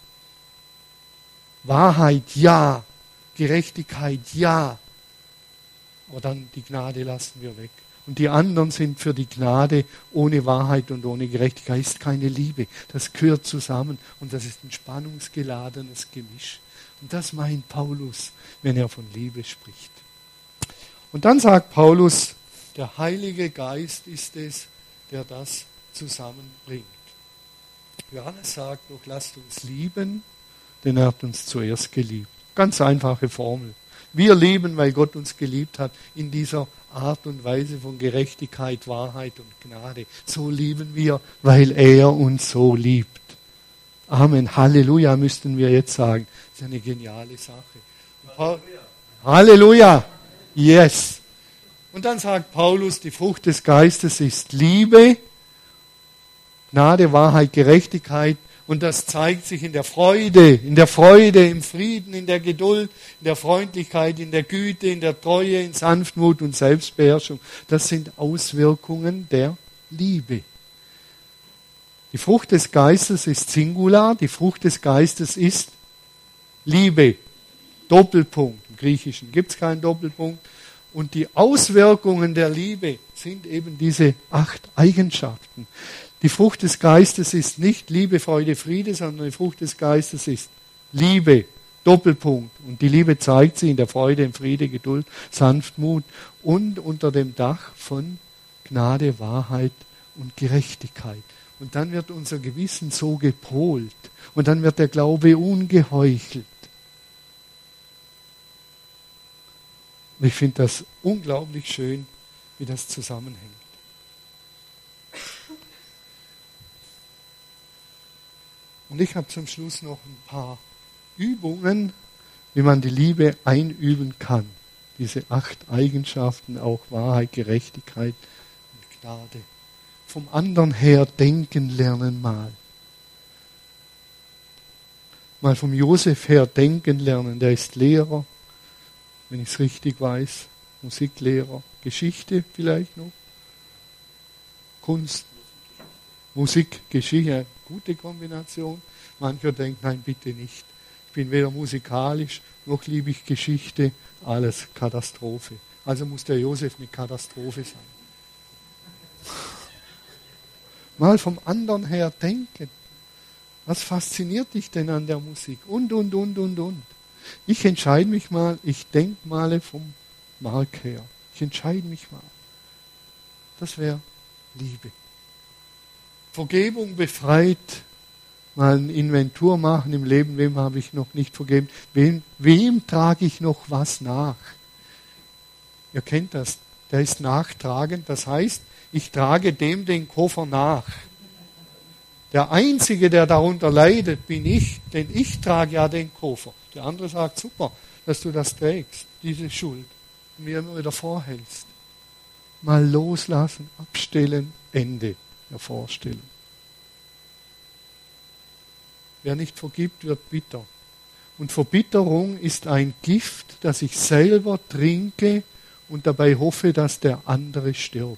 Wahrheit, ja. Gerechtigkeit, ja. Aber dann die Gnade lassen wir weg. Und die anderen sind für die Gnade ohne Wahrheit und ohne Gerechtigkeit. Ist keine Liebe. Das gehört zusammen. Und das ist ein spannungsgeladenes Gemisch. Und das meint Paulus, wenn er von Liebe spricht. Und dann sagt Paulus, der Heilige Geist ist es, der das zusammenbringt. Johannes sagt doch, lasst uns lieben, denn er hat uns zuerst geliebt. Ganz einfache Formel. Wir lieben, weil Gott uns geliebt hat, in dieser Art und Weise von Gerechtigkeit, Wahrheit und Gnade. So lieben wir, weil er uns so liebt. Amen. Halleluja, müssten wir jetzt sagen. Das ist eine geniale Sache. Halleluja. Halleluja. Yes. Und dann sagt Paulus, die Frucht des Geistes ist Liebe, Gnade, Wahrheit, Gerechtigkeit. Und das zeigt sich in der Freude, in der Freude, im Frieden, in der Geduld, in der Freundlichkeit, in der Güte, in der Treue, in Sanftmut und Selbstbeherrschung. Das sind Auswirkungen der Liebe. Die Frucht des Geistes ist Singular, die Frucht des Geistes ist Liebe. Doppelpunkt. Im Griechischen gibt es keinen Doppelpunkt. Und die Auswirkungen der Liebe sind eben diese acht Eigenschaften. Die Frucht des Geistes ist nicht Liebe, Freude, Friede, sondern die Frucht des Geistes ist Liebe, Doppelpunkt. Und die Liebe zeigt sich in der Freude, im Friede, Geduld, Sanftmut und unter dem Dach von Gnade, Wahrheit und Gerechtigkeit. Und dann wird unser Gewissen so gepolt. Und dann wird der Glaube ungeheuchelt. Und ich finde das unglaublich schön, wie das zusammenhängt. Und ich habe zum Schluss noch ein paar Übungen, wie man die Liebe einüben kann. Diese acht Eigenschaften, auch Wahrheit, Gerechtigkeit und Gnade. Vom anderen her denken lernen mal. Mal vom Josef her denken lernen. Der ist Lehrer, wenn ich es richtig weiß. Musiklehrer, Geschichte vielleicht noch. Kunst, Musik, Geschichte. Gute Kombination. Mancher denkt, nein, bitte nicht. Ich bin weder musikalisch, noch liebe ich Geschichte. Alles Katastrophe. Also muss der Josef eine Katastrophe sein. Mal vom anderen her denken. Was fasziniert dich denn an der Musik? Und, und, und, und, und. Ich entscheide mich mal, ich denke mal vom Mark her. Ich entscheide mich mal. Das wäre Liebe. Vergebung befreit mal eine Inventur machen im Leben, wem habe ich noch nicht vergeben, wem, wem trage ich noch was nach? Ihr kennt das, der ist nachtragend, das heißt, ich trage dem den Koffer nach. Der Einzige, der darunter leidet, bin ich, denn ich trage ja den Koffer. Der andere sagt, super, dass du das trägst, diese Schuld, und mir immer wieder vorhältst. Mal loslassen, abstellen, Ende der Vorstellung. Wer nicht vergibt, wird bitter. Und Verbitterung ist ein Gift, das ich selber trinke und dabei hoffe, dass der andere stirbt.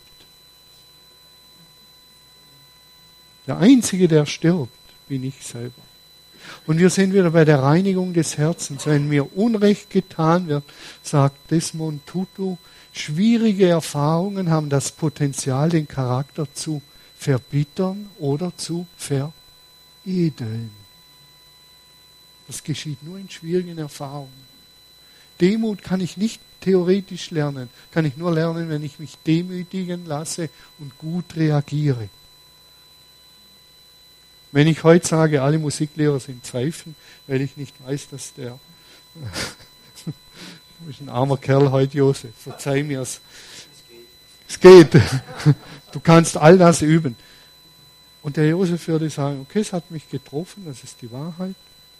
Der Einzige, der stirbt, bin ich selber. Und wir sind wieder bei der Reinigung des Herzens. Wenn mir Unrecht getan wird, sagt Desmond Tutu, schwierige Erfahrungen haben das Potenzial, den Charakter zu verbittern oder zu veredeln. Das geschieht nur in schwierigen Erfahrungen. Demut kann ich nicht theoretisch lernen, kann ich nur lernen, wenn ich mich demütigen lasse und gut reagiere. Wenn ich heute sage, alle Musiklehrer sind Pfeifen, weil ich nicht weiß, dass der du bist ein armer Kerl heute, Josef, verzeih mir's. Es geht. Du kannst all das üben. Und der Josef würde sagen, okay, es hat mich getroffen, das ist die Wahrheit.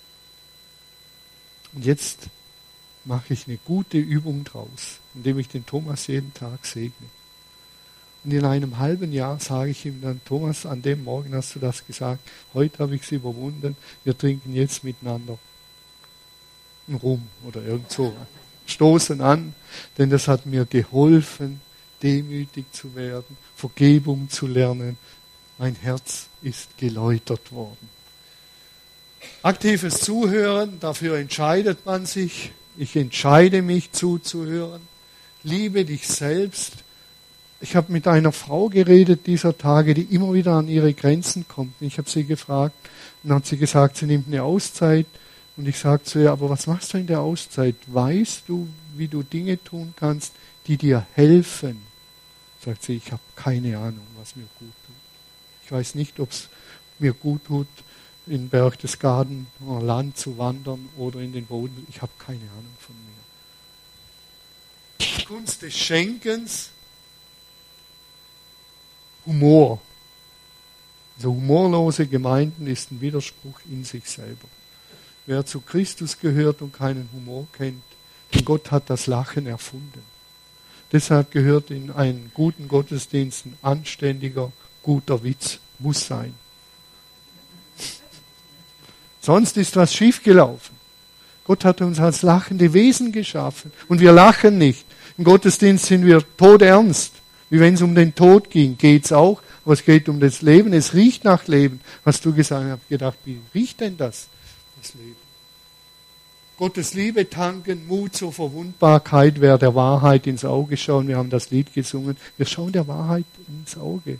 Und jetzt mache ich eine gute Übung draus, indem ich den Thomas jeden Tag segne. Und in einem halben Jahr sage ich ihm dann, Thomas, an dem Morgen hast du das gesagt, heute habe ich es überwunden, wir trinken jetzt miteinander einen Rum oder irgend so. Stoßen an, denn das hat mir geholfen, demütig zu werden, Vergebung zu lernen. Mein Herz ist geläutert worden. Aktives Zuhören, dafür entscheidet man sich. Ich entscheide mich zuzuhören. Liebe dich selbst. Ich habe mit einer Frau geredet dieser Tage, die immer wieder an ihre Grenzen kommt. Ich habe sie gefragt und dann hat sie gesagt, sie nimmt eine Auszeit. Und ich sage zu ihr, aber was machst du in der Auszeit? Weißt du, wie du Dinge tun kannst, die dir helfen? Sagt sie, ich habe keine Ahnung, was mir gut tut. Ich weiß nicht, ob es mir gut tut, in Berchtesgaden oder Land zu wandern oder in den Boden. Ich habe keine Ahnung von mir. Die Kunst des Schenkens, Humor. Also humorlose Gemeinden ist ein Widerspruch in sich selber. Wer zu Christus gehört und keinen Humor kennt, denn Gott hat das Lachen erfunden. Deshalb gehört in einen guten Gottesdienst ein anständiger, guter Witz, muss sein. Sonst ist was schiefgelaufen. Gott hat uns als lachende Wesen geschaffen und wir lachen nicht. Im Gottesdienst sind wir todernst, wie wenn es um den Tod ging. Geht's auch, aber es geht um das Leben. Es riecht nach Leben. Was du gesagt hast, ich habe gedacht, wie riecht denn das? Das Leben. Gottes Liebe tanken, Mut zur Verwundbarkeit, wer der Wahrheit ins Auge schauen. Wir haben das Lied gesungen. Wir schauen der Wahrheit ins Auge.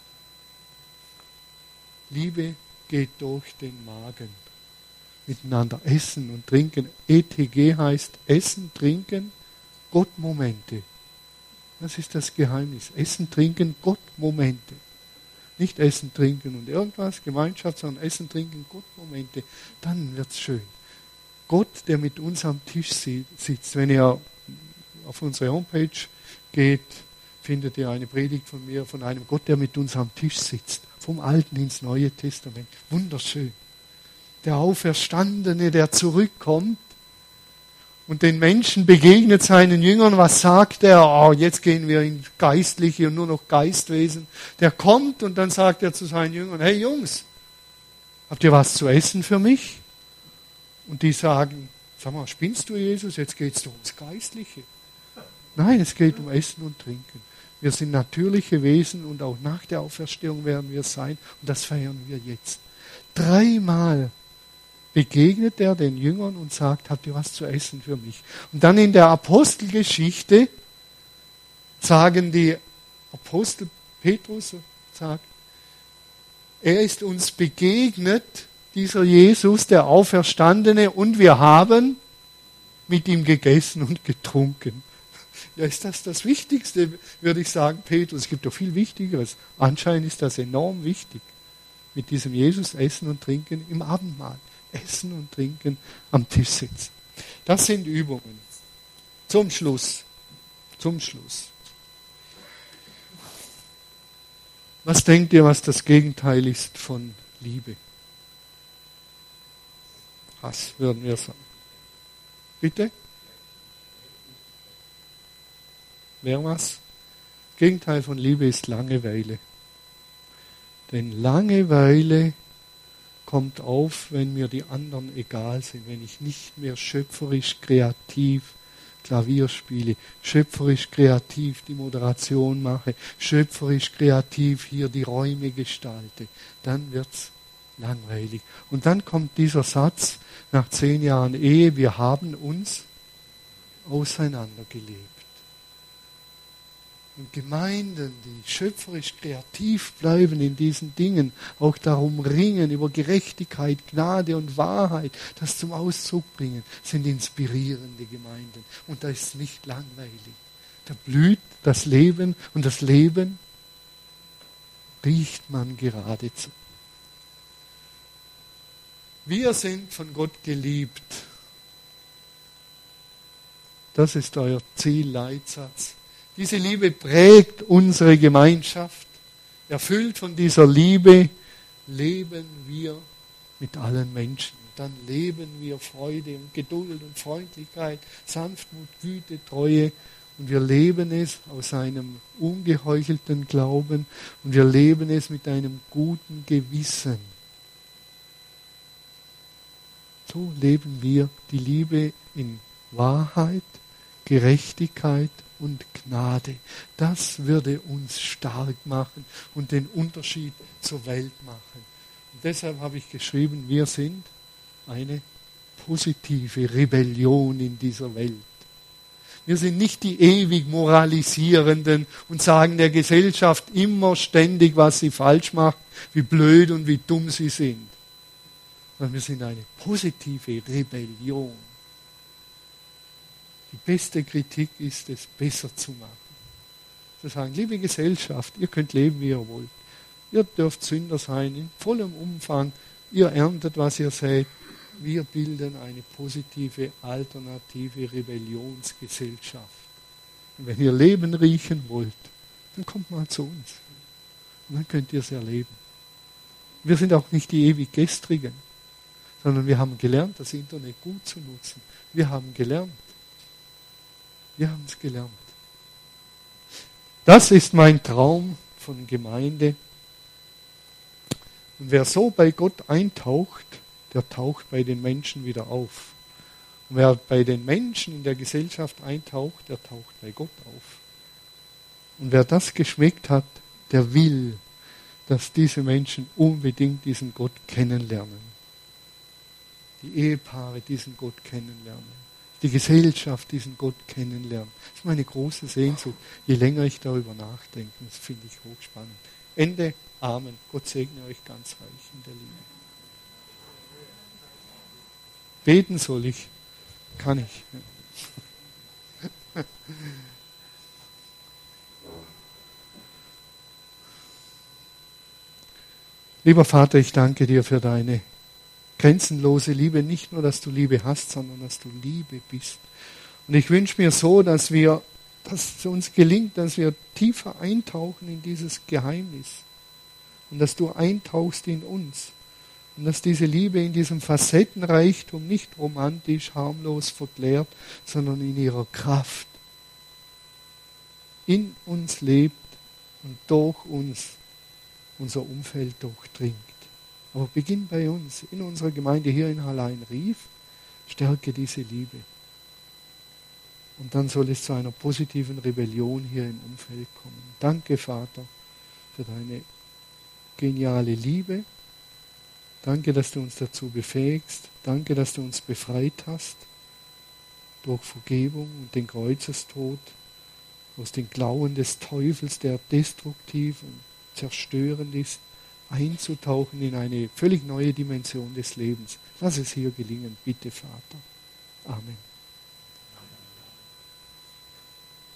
Liebe geht durch den Magen. Miteinander essen und trinken. E T G heißt Essen, Trinken, Gottmomente. Das ist das Geheimnis. Essen, Trinken, Gottmomente. Nicht Essen, Trinken und irgendwas, Gemeinschaft, sondern Essen, Trinken, Gottmomente. Dann wird's schön. Gott, der mit uns am Tisch sitzt. Wenn ihr auf unsere Homepage geht, findet ihr eine Predigt von mir, von einem Gott, der mit uns am Tisch sitzt. Vom Alten ins Neue Testament. Wunderschön. Der Auferstandene, der zurückkommt und den Menschen begegnet, seinen Jüngern. Was sagt er? Oh, jetzt gehen wir in Geistliche und nur noch Geistwesen. Der kommt und dann sagt er zu seinen Jüngern, hey Jungs, habt ihr was zu essen für mich? Und die sagen, sag mal, spinnst du, Jesus? Jetzt geht es doch ums Geistliche. Nein, es geht um Essen und Trinken. Wir sind natürliche Wesen und auch nach der Auferstehung werden wir sein. Und das feiern wir jetzt. Dreimal begegnet er den Jüngern und sagt, habt ihr was zu essen für mich? Und dann in der Apostelgeschichte sagen die Apostel, Petrus sagt, er ist uns begegnet, dieser Jesus, der Auferstandene, und wir haben mit ihm gegessen und getrunken. Ja, ist das das Wichtigste, würde ich sagen, Petrus. Es gibt doch viel Wichtigeres. Anscheinend ist das enorm wichtig. mit diesem Jesus essen und trinken im Abendmahl. Essen und trinken am Tisch sitzen. Das sind Übungen. Zum Schluss. Zum Schluss. Was denkt ihr, was das Gegenteil ist von Liebe? Hass, würden wir sagen. Bitte? Wer was? Das Gegenteil von Liebe ist Langeweile. Denn Langeweile kommt auf, wenn mir die anderen egal sind, wenn ich nicht mehr schöpferisch kreativ Klavier spiele, schöpferisch kreativ die Moderation mache, schöpferisch kreativ hier die Räume gestalte, dann wird's langweilig. Und dann kommt dieser Satz nach zehn Jahren Ehe, wir haben uns auseinandergelebt. Und Gemeinden, die schöpferisch kreativ bleiben in diesen Dingen, auch darum ringen, über Gerechtigkeit, Gnade und Wahrheit, das zum Ausdruck bringen, sind inspirierende Gemeinden. Und da ist es nicht langweilig. Da blüht das Leben und das Leben riecht man geradezu. Wir sind von Gott geliebt. Das ist euer Zielleitsatz. Diese Liebe prägt unsere Gemeinschaft. Erfüllt von dieser Liebe leben wir mit allen Menschen. Dann leben wir Freude und Geduld und Freundlichkeit, Sanftmut, Güte, Treue. Und wir leben es aus einem ungeheuchelten Glauben. Und wir leben es mit einem guten Gewissen. So leben wir die Liebe in Wahrheit, Gerechtigkeit und Gnade. Das würde uns stark machen und den Unterschied zur Welt machen. Und deshalb habe ich geschrieben, wir sind eine positive Rebellion in dieser Welt. Wir sind nicht die ewig Moralisierenden und sagen der Gesellschaft immer ständig, was sie falsch macht, wie blöd und wie dumm sie sind. Sondern wir sind eine positive Rebellion. Die beste Kritik ist es, besser zu machen. Zu sagen, liebe Gesellschaft, ihr könnt leben, wie ihr wollt. Ihr dürft Sünder sein, in vollem Umfang. Ihr erntet, was ihr seid. Wir bilden eine positive, alternative Rebellionsgesellschaft. Und wenn ihr Leben riechen wollt, dann kommt mal zu uns. Und dann könnt ihr es erleben. Wir sind auch nicht die ewig Gestrigen, sondern wir haben gelernt, das Internet gut zu nutzen. Wir haben gelernt. Wir haben es gelernt. Das ist mein Traum von Gemeinde. Und wer so bei Gott eintaucht, der taucht bei den Menschen wieder auf. Und wer bei den Menschen in der Gesellschaft eintaucht, der taucht bei Gott auf. Und wer das geschmeckt hat, der will, dass diese Menschen unbedingt diesen Gott kennenlernen. Die Ehepaare diesen Gott kennenlernen. Die Gesellschaft diesen Gott kennenlernen. Das ist meine große Sehnsucht. Je länger ich darüber nachdenke, das finde ich hochspannend. Ende. Amen. Gott segne euch ganz reich in der Liebe. Beten soll ich. Kann ich. Lieber Vater, ich danke dir für deine grenzenlose Liebe. Nicht nur, dass du Liebe hast, sondern dass du Liebe bist. Und ich wünsche mir so, dass wir, dass es uns gelingt, dass wir tiefer eintauchen in dieses Geheimnis. Und dass du eintauchst in uns. Und dass diese Liebe in diesem Facettenreichtum nicht romantisch, harmlos verklärt, sondern in ihrer Kraft in uns lebt und durch uns unser Umfeld durchdringt. Aber beginn bei uns, in unserer Gemeinde hier in Hallein-Rief, stärke diese Liebe. Und dann soll es zu einer positiven Rebellion hier im Umfeld kommen. Danke, Vater, für deine geniale Liebe. Danke, dass du uns dazu befähigst. Danke, dass du uns befreit hast durch Vergebung und den Kreuzestod aus den Klauen des Teufels, der destruktiv und zerstörend ist, einzutauchen in eine völlig neue Dimension des Lebens. Lass es hier gelingen, bitte, Vater. Amen.